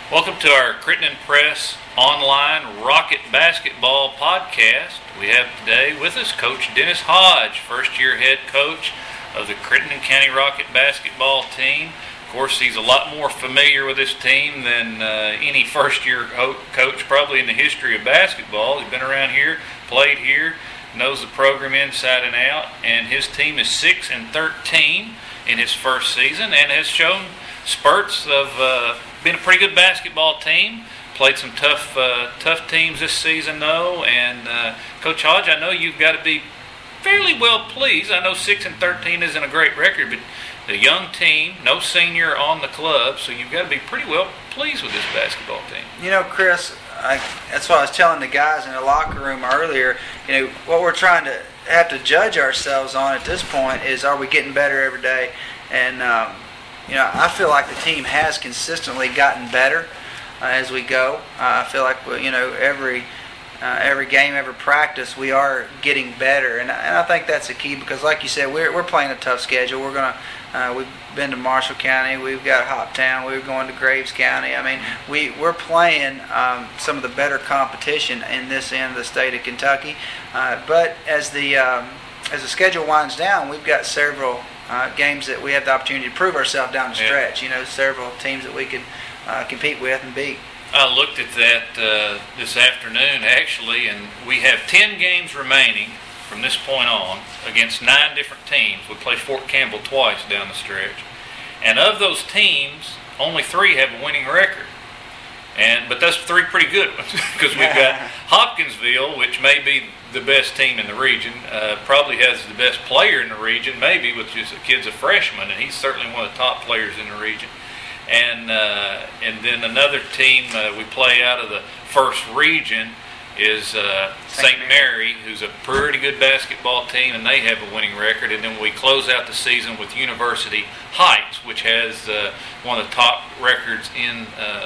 Welcome to our Crittenden Press online Rocket Basketball podcast. We have today with us Coach Dennis Hodge, first-year head coach of the Crittenden County Rocket basketball team. Of course, he's a lot more familiar with this team than any first-year coach probably in the history of basketball. He's been around here, played here, knows the program inside and out, and his team is 6-13 in his first season and has shown spurts of been a pretty good basketball team. Played some tough teams this season, though. And Coach Hodge, I know you've got to be fairly well pleased. I know 6-13 isn't a great record, but a young team, no senior on the club, so you've got to be pretty well pleased with this basketball team. You know, Chris, that's what I was telling the guys in the locker room earlier. You know, what we're trying to have to judge ourselves on at this point is, are we getting better every day? And you know, I feel like the team has consistently gotten better as we go. I feel like, you know, every game, every practice, we are getting better, and I think that's the key because, like you said, we're playing a tough schedule. We've been to Marshall County, we've got Hoptown, we're going to Graves County. I mean, we're playing some of the better competition in this end of the state of Kentucky. But as the schedule winds down, we've got several games that we have the opportunity to prove ourselves down the stretch. You know, several teams that we could compete with and beat. I looked at that this afternoon, actually, and we have 10 games remaining from this point on against 9 different teams. We play Fort Campbell twice down the stretch. And of those teams, only 3 have a winning record. But that's 3 pretty good ones because we've got Hopkinsville, which may be the best team in the region, probably has the best player in the region, maybe, which is the kid's a freshman, and he's certainly one of the top players in the region. And then another team we play out of the first region is St. Mary, who's a pretty good basketball team, and they have a winning record. And then we close out the season with University Heights, which has one of the top records in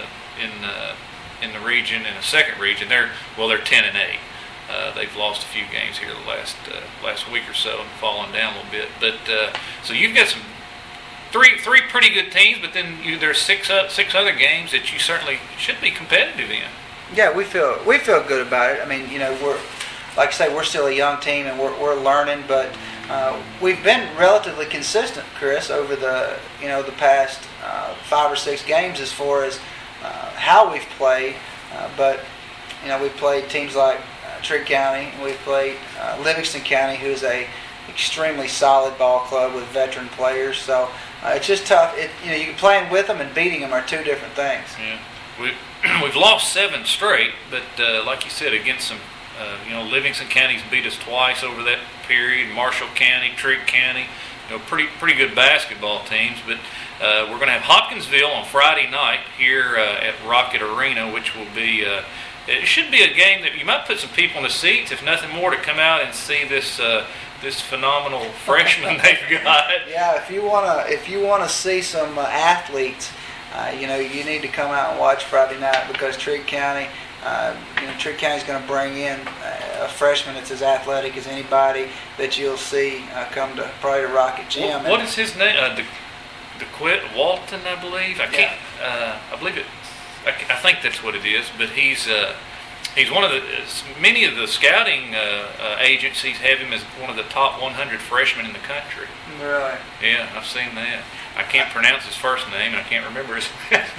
the region, in the second region. They're 10-8. They've lost a few games here the last week or so and fallen down a little bit. But so you've got some three pretty good teams, but then there's six other games that you certainly should be competitive in. Yeah, we feel good about it. I mean, you know, we're, like I say, we're still a young team and we're learning, but we've been relatively consistent, Chris, over the past 5 or 6 games as far as how we've played. But you know, we've played teams like Trigg County, and we've played Livingston County, who is a extremely solid ball club with veteran players. So it's just tough. You playing with them and beating them are 2 different things. Yeah, we've lost 7 straight, but like you said, against some, Livingston County's beat us twice over that period. Marshall County, Trigg County, pretty good basketball teams. But we're going to have Hopkinsville on Friday night here at Rocket Arena, which will be. It should be a game that you might put some people in the seats, if nothing more, to come out and see this phenomenal freshman they've got. Yeah, if you wanna see some athletes, you need to come out and watch Friday night because Trigg County, Trigg County's going to bring in a freshman that's as athletic as anybody that you'll see come to probably to Rocket Gym. What is his name? DeQuitt Walton, I believe. I can't. I believe it. I think that's what it is, but he's one of many of the scouting agencies have him as one of the top 100 freshmen in the country. Really? Yeah, I've seen that. I can't pronounce his first name, and I can't remember his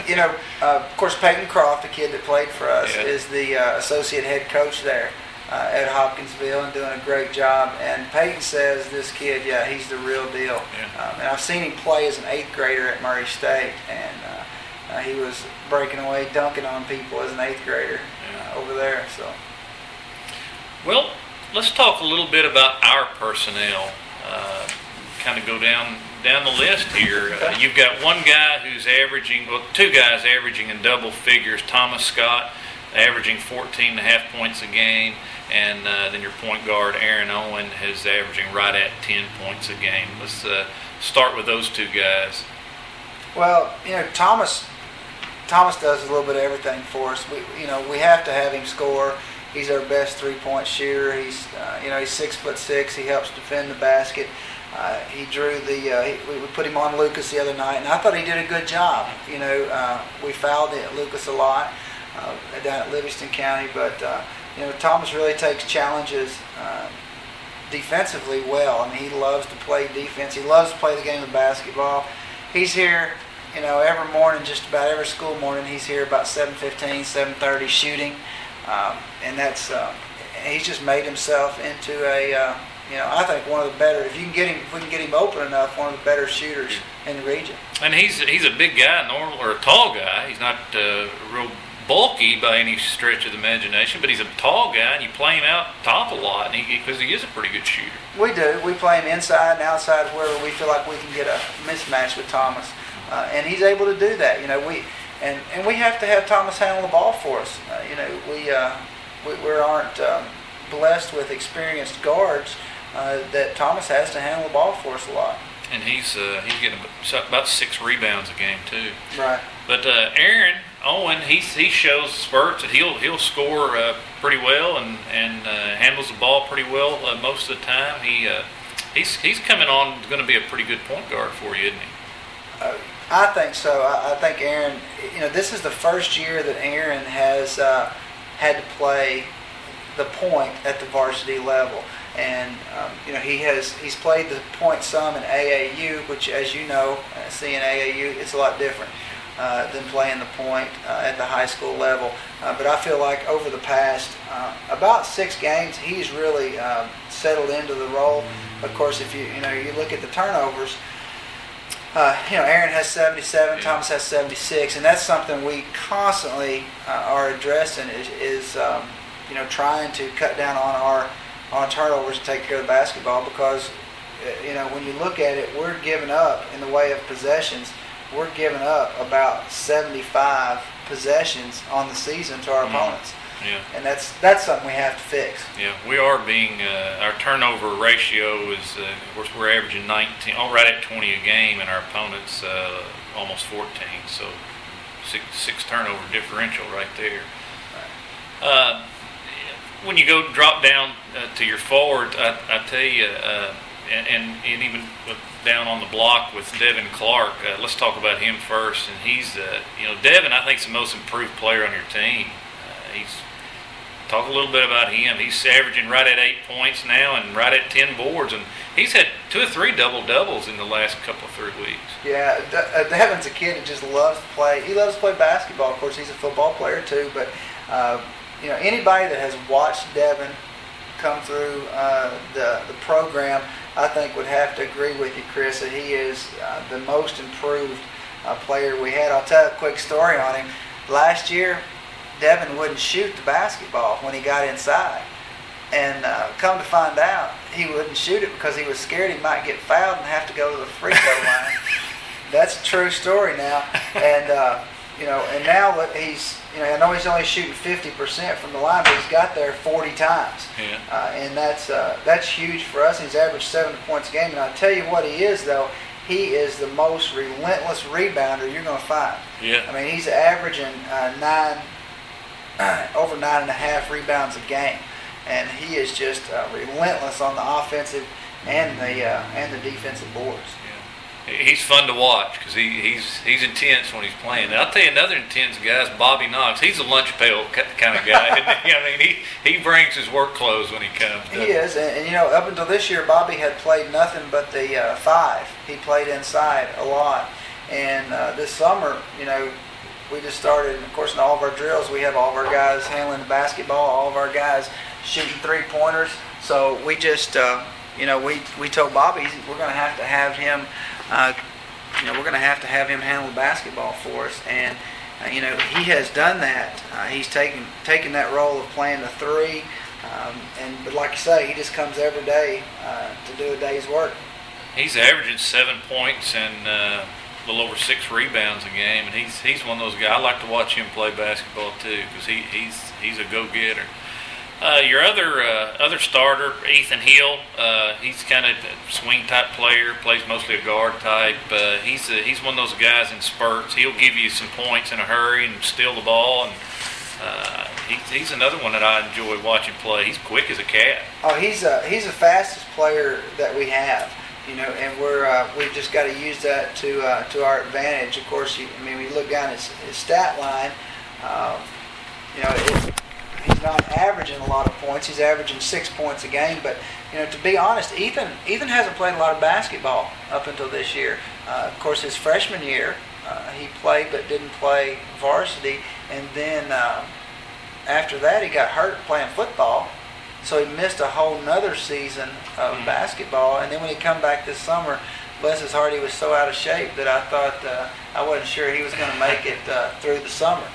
of course, Peyton Croft, the kid that played for us, is the associate head coach there at Hopkinsville and doing a great job. And Peyton says this kid, he's the real deal. Yeah. And I've seen him play as an 8th grader at Murray State, and he was breaking away, dunking on people as an 8th grader over there. So, well, let's talk a little bit about our personnel. Kind of go down the list here. Okay. You've got one guy who's averaging, 2 guys averaging in double figures. Thomas Scott averaging 14.5 points a game, and then your point guard Aaron Owen is averaging right at 10 points a game. Let's start with those 2 guys. Well, Thomas does a little bit of everything for us. We have to have him score. He's our best 3-point shooter. He's 6'6". He helps defend the basket. He drew we put him on Lucas the other night, and I thought he did a good job. We fouled Lucas a lot down at Livingston County, but Thomas really takes challenges defensively well. I mean, he loves to play defense. He loves to play the game of basketball. He's here, every morning, just about every school morning. He's here about 7:15, 7:30 shooting, and that's he's just made himself into I think one of the better. If we can get him open enough, one of the better shooters in the region. And he's a big guy, or a tall guy. He's not real bulky by any stretch of the imagination, but he's a tall guy, and you play him out top a lot, because he is a pretty good shooter. We do. We play him inside and outside wherever we feel like we can get a mismatch with Thomas, and he's able to do that. We have to have Thomas handle the ball for us. We aren't blessed with experienced guards that Thomas has to handle the ball for us a lot. And he's getting about 6 rebounds a game too. Right. But Aaron Owen, he shows spurts that he'll score pretty well and handles the ball pretty well most of the time. He's coming on, going to be a pretty good point guard for you, isn't he? I think so. I think Aaron. This is the first year that Aaron has had to play the point at the varsity level. And he's played the point some in AAU, which, as you know, seeing AAU, it's a lot different than playing the point at the high school level. But I feel like over the past about 6 games, he's really settled into the role. Of course, if you look at the turnovers, Aaron has 77, Thomas has 76, and that's something we constantly are addressing is trying to cut down on turnovers to take care of the basketball, because when you look at it, we're giving up in the way of possessions. We're giving up about 75 possessions on the season to our opponents. Yeah. And that's something we have to fix. Yeah, we are being our turnover ratio is of course we're averaging 19, right at 20 a game, and our opponents almost 14. So six turnover differential right there. When you go drop down to your forward, I tell you, and even down on the block with Devin Clark, let's talk about him first. And he's, Devin, I think, is the most improved player on your team. Talk a little bit about him. He's averaging right at 8 points now and right at 10 boards, and he's had 2 or 3 double-doubles in the last couple of 3 weeks. Yeah, Devin's a kid that just loves to play. He loves to play basketball. Of course, he's a football player too, but anybody that has watched Devin come through the program, I think would have to agree with you, Chris, that he is the most improved player we had. I'll tell a quick story on him. Last year, Devin wouldn't shoot the basketball when he got inside. And come to find out, he wouldn't shoot it because he was scared he might get fouled and have to go to the free throw line. That's a true story now. And, and now he's, I know he's only shooting 50% from the line, but he's got there 40 times. Yeah. And that's huge for us. He's averaged 7 points a game. And I'll tell you what he is, though. He is the most relentless rebounder you're going to find. Yeah. I mean, he's averaging over 9.5 rebounds a game, and he is just relentless on the offensive and the defensive boards. Yeah. He's fun to watch because he's intense when he's playing. And I'll tell you another intense guy is Bobby Knox. He's a lunch pail kind of guy. I mean, he brings his work clothes when he comes. He is, and up until this year, Bobby had played nothing but the 5. He played inside a lot, and this summer, we just started, of course, in all of our drills, we have all of our guys handling the basketball, all of our guys shooting 3-pointers. So we just, we told Bobby we're going to have him, we're going to have him handle the basketball for us, and he has done that. He's taken that role of playing the 3, but like you say, he just comes every day to do a day's work. He's averaging 7 points and a little over 6 rebounds a game, and he's one of those guys. I like to watch him play basketball too because he's a go-getter. Your other starter, Ethan Hill, he's kind of a swing type player, plays mostly a guard type. He's one of those guys in spurts. He'll give you some points in a hurry and steal the ball, and he's another one that I enjoy watching play. He's quick as a cat. Oh, he's the fastest player that we have. And we've just got to use that to our advantage. Of course, when you look down his stat line, he's not averaging a lot of points. He's averaging 6 points a game. But to be honest, Ethan hasn't played a lot of basketball up until this year. Of course, his freshman year, he played but didn't play varsity, and then after that he got hurt playing football. So he missed a whole nother season of basketball, and then when he come back this summer, bless his heart, he was so out of shape that I thought I wasn't sure he was going to make it through the summer.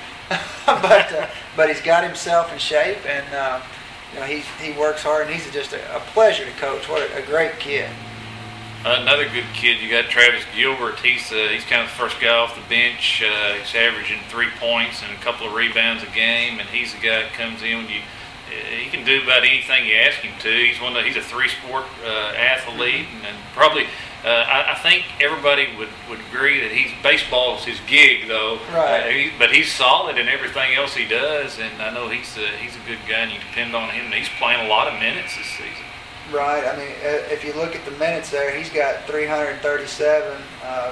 but he's got himself in shape, and he works hard, and he's just a pleasure to coach. What a great kid. Another good kid, you got Travis Gilbert. He's kind of the first guy off the bench. He's averaging 3 points and a couple of rebounds a game, and he's the guy that comes in when he can do about anything you ask him to. He's a three-sport athlete, and probably I think everybody would agree that baseball is his gig, though. Right. But he's solid in everything else he does, and I know he's a good guy, and you depend on him. And he's playing a lot of minutes this season. Right. I mean, if you look at the minutes there, he's got 337.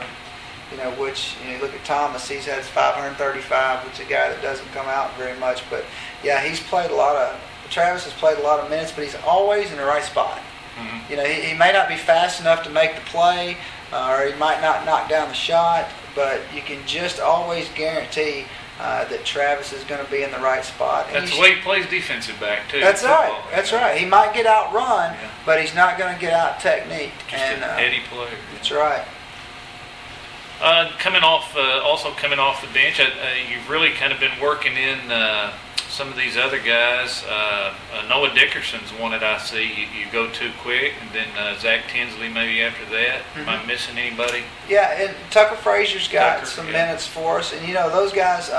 Which you look at Thomas, he's had 535, which is a guy that doesn't come out very much. But yeah, Travis has played a lot of minutes, but he's always in the right spot. Mm-hmm. He may not be fast enough to make the play, or he might not knock down the shot, but you can just always guarantee that Travis is going to be in the right spot. That's the way he plays defensive back too. That's right. That's right. He might get outrun, but he's not going to get out technique. Just an heady player. That's right. Coming off the bench, you've really kind of been working in some of these other guys. Noah Dickerson's one that I see you go too quick, and then Zach Tinsley maybe after that. Mm-hmm. Am I missing anybody? Yeah, and Tucker Frazier's got some minutes for us, and those guys.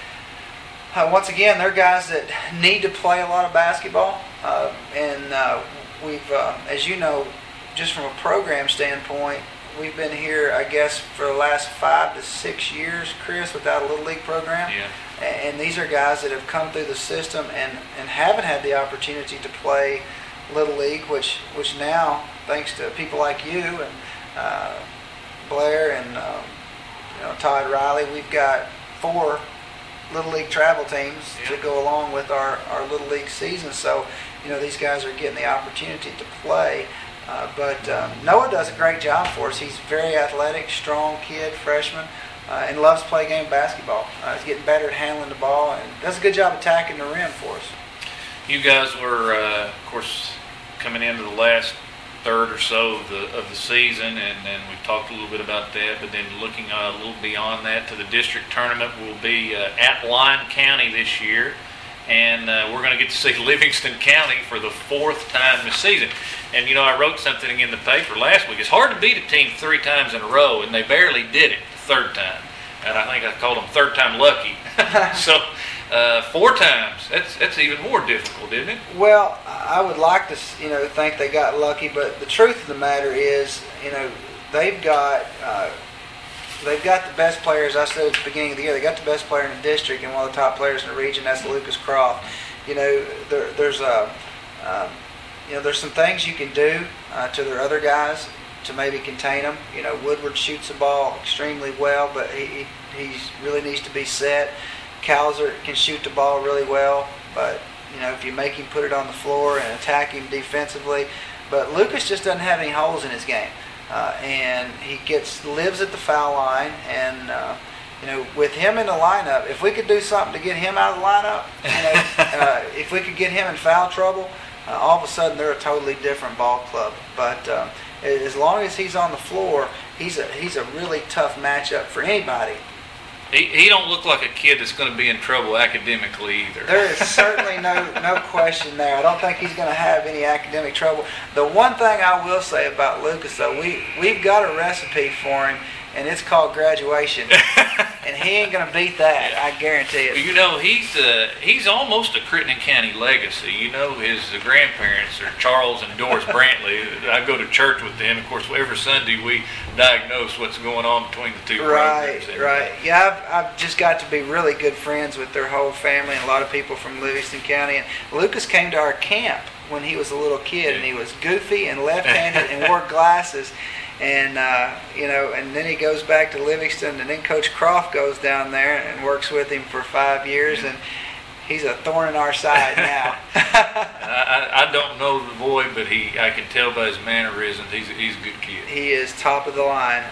Once again, they're guys that need to play a lot of basketball, and we've, as you know, just from a program standpoint. We've been here, I guess, for the last 5 to 6 years, Chris, without a Little League program. Yeah. And these are guys that have come through the system and haven't had the opportunity to play Little League, which now, thanks to people like you and Blair and Todd Riley, we've got 4 Little League travel teams to go along with our Little League season. So, these guys are getting the opportunity to play. But Noah does a great job for us. He's very athletic, strong kid, freshman, and loves to play game basketball. He's getting better at handling the ball and does a good job attacking the rim for us. You guys were, of course, coming into the last third or so of the season, and we've talked a little bit about that, but then looking a little beyond that to the district tournament, we'll be at Lyon County this year. And we're going to get to see Livingston County for the 4th time this season. And, I wrote something in the paper last week. It's hard to beat a team 3 times in a row, and they barely did it the 3rd time. And I think I called them 3rd time lucky. So 4 times, that's even more difficult, isn't it? Well, I would like to, think they got lucky, but the truth of the matter is, they've got the best players. I said at the beginning of the year, they got the best player in the district and one of the top players in the region. That's Lucas Croft. There's some things you can do to their other guys to maybe contain them. Woodward shoots the ball extremely well, but he really needs to be set. Calzer can shoot the ball really well, but if you make him put it on the floor and attack him defensively, but Lucas just doesn't have any holes in his game. And he lives at the foul line, and with him in the lineup, if we could do something to get him out of the lineup, if we could get him in foul trouble, all of a sudden they're a totally different ball club. But as long as he's on the floor, he's a really tough matchup for anybody. He don't look like a kid that's going to be in trouble academically either. There is certainly no question there. I don't think he's going to have any academic trouble. The one thing I will say about Lucas, though, we've got a recipe for him, and it's called graduation. and he ain't gonna beat that. I guarantee it. You know, he's almost a Crittenden County legacy. You know, his grandparents are Charles and Doris Brantley. I go to church with them. Of course, every Sunday we diagnose what's going on between the two Right, programs. right. Yeah, I've just got to be really good friends with their whole family and a lot of people from Livingston County. And Lucas came to our camp when he was a little kid, and he was goofy and left-handed and wore glasses. And, and then he goes back to Livingston, and then Coach Croft goes down there and works with him for 5 years, and he's a thorn in our side now. I don't know the boy, but I can tell by his mannerisms he's a good kid. He is top of the line.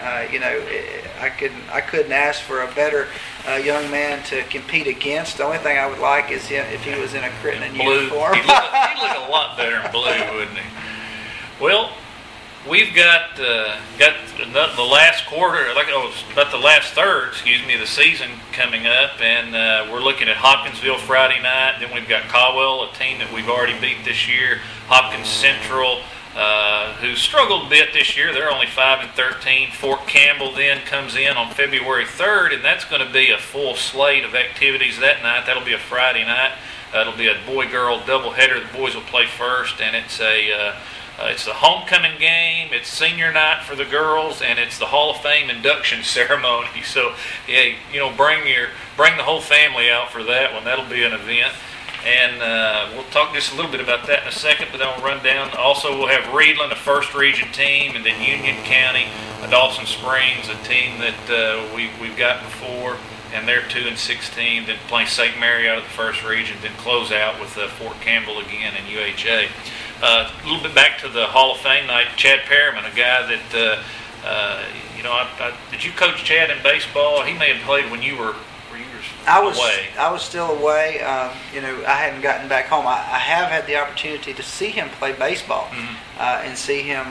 I couldn't ask for a better young man to compete against. The only thing I would like is if he was in a Crittenden uniform. He'd look a lot better in blue, wouldn't he? Well, we've got the last quarter, about the last third, of the season coming up, and we're looking at Hopkinsville Friday night. Then we've got Caldwell, a team that we've already beat this year. Hopkins Central, who struggled a bit this year. They're only 5-13. Fort Campbell then comes in on February 3rd, and that's going to be a full slate of activities that night. That'll be a Friday night. It'll be a boy-girl doubleheader. The boys will play first, and it's the homecoming game, it's senior night for the girls, and it's the Hall of Fame induction ceremony. So, bring the whole family out for that one. That'll be an event. And we'll talk just a little bit about that in a second, but then we'll run down. Also, we'll have Reedland, a first region team, and then Union County, Dawson Springs, a team that we've got before, and they're 2-16. Then playing St. Mary out of the first region, then close out with Fort Campbell again and UHA. A little bit back to the Hall of Fame night. Chad Perriman, a guy that did you coach Chad in baseball? He may have played when you were away. I was still away. I hadn't gotten back home. I have had the opportunity to see him play baseball, and see him.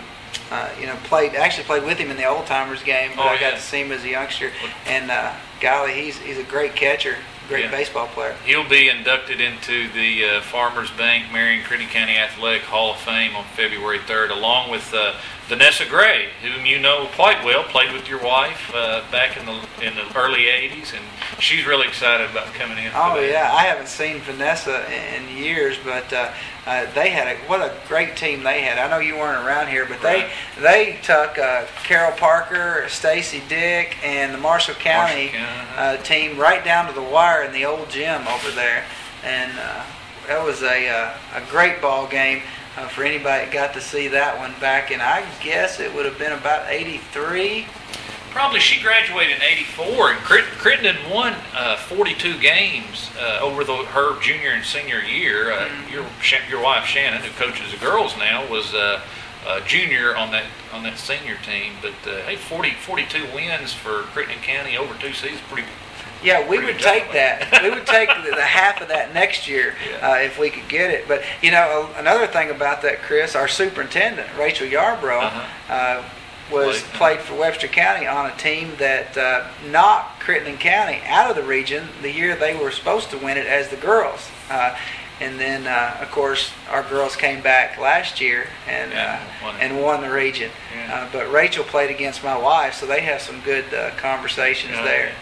Played with him in the old timers game. But I got to see him as a youngster, and golly, he's a great catcher. Great baseball player. He'll be inducted into the Farmers Bank Marion Crittenden County Athletic Hall of Fame on February 3rd, along with Vanessa Gray, whom you know quite well, played with your wife back in the early 80s, and she's really excited about coming in. Yeah, I haven't seen Vanessa in years, but they had what a great team they had. I know you weren't around here, but they took Carol Parker, Stacy Dick, and the Marshall County team right down to the wire in the old gym over there, and that was a great ball game for anybody that got to see that one back in, I guess it would have been about 83. Probably. She graduated in 84, and Crittenden won 42 games over her junior and senior year. Your wife Shannon, who coaches the girls now, was a junior on that senior team. But 42 wins for Crittenden County over 2 seasons, pretty. Yeah, we would take that. We would take the half of that next year if we could get it. But another thing about that, Chris, our superintendent Rachel Yarbrough played for Webster County on a team that knocked Crittenden County out of the region the year they were supposed to win it as the girls. And then, of course, our girls came back last year and won the region. Yeah. But Rachel played against my wife, so they have some good conversations there.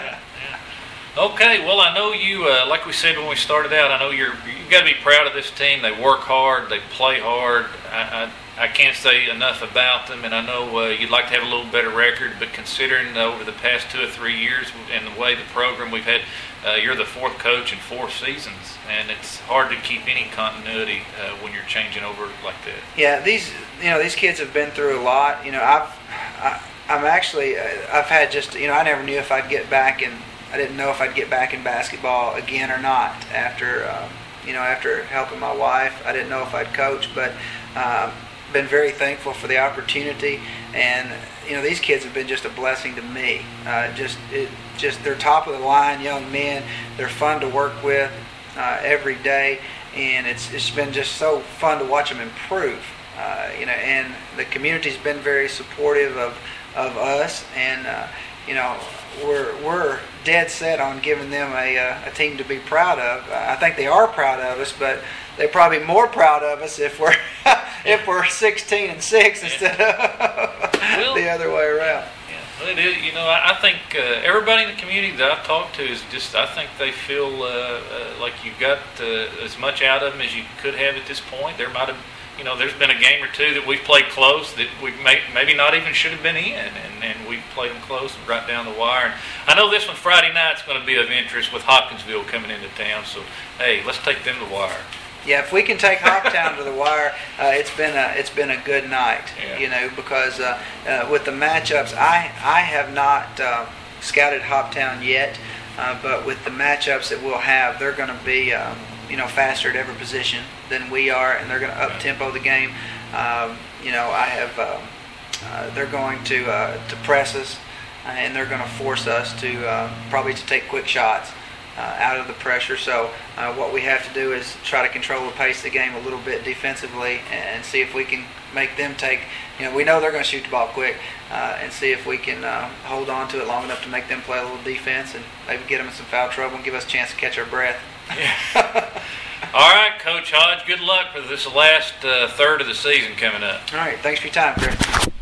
Okay, well, I know you, like we said when we started out, I know you got to be proud of this team. They work hard, they play hard. I can't say enough about them, and I know you'd like to have a little better record, but considering over the past 2 or 3 years and the way the program we've had, you're the 4th coach in 4 seasons, and it's hard to keep any continuity when you're changing over like that. Yeah, these kids have been through a lot. I've had just I never knew if I'd get back in. I didn't know if I'd get back in basketball again or not after helping my wife. I didn't know if I'd coach, but been very thankful for the opportunity. And these kids have been just a blessing to me. They're top of the line young men. They're fun to work with every day, and it's been just so fun to watch them improve. And the community's been very supportive of us, and we're dead set on giving them a team to be proud of. I think they are proud of us, but they're probably more proud of us if we're 16-6 instead of the other way around. Yeah. Well, it is. I think everybody in the community that I've talked to is just. I think they feel like you got as much out of them as you could have at this point. There might have, there's been a game or two that we've played close that we maybe not even should have been in, and we've played them close and right down the wire. And I know this one Friday night's going to be of interest with Hopkinsville coming into town. So hey, let's take them to the wire. Yeah, if we can take Hoptown to the wire, it's been a good night. Yeah. Because with the matchups, I have not scouted Hoptown yet, but with the matchups that we'll have, they're going to be faster at every position than we are, and they're going to up tempo the game. They're going to press us, and they're going to force us to probably to take quick shots out of the pressure. So what we have to do is try to control the pace of the game a little bit defensively and see if we can make them take, we know they're going to shoot the ball quick, and see if we can hold on to it long enough to make them play a little defense and maybe get them in some foul trouble and give us a chance to catch our breath. Yeah. All right, Coach Hodge, good luck for this last third of the season coming up. All right, thanks for your time, Chris.